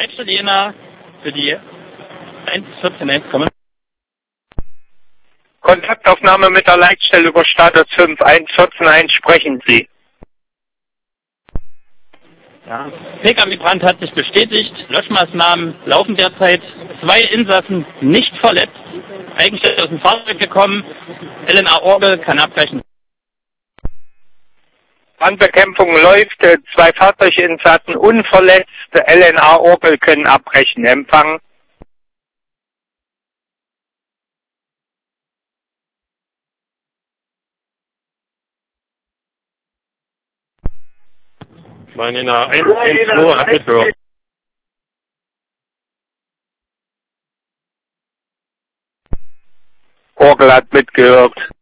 Leitstelle Jena für die 114.1 Kontaktaufnahme mit der Leitstelle über Status 5, 114.1 sprechen Sie. Ja. Pkw-Brand hat sich bestätigt. Löschmaßnahmen laufen derzeit. 2 Insassen nicht verletzt. Eigenständig aus dem Fahrzeug gekommen. LNA Orgel kann abbrechen. Brandbekämpfung läuft. 2 Fahrzeuginsassen unverletzt. LNA Orgel können abbrechen. Empfang. Meine Jena 112 hat mitgehört. Orgel hat mitgehört.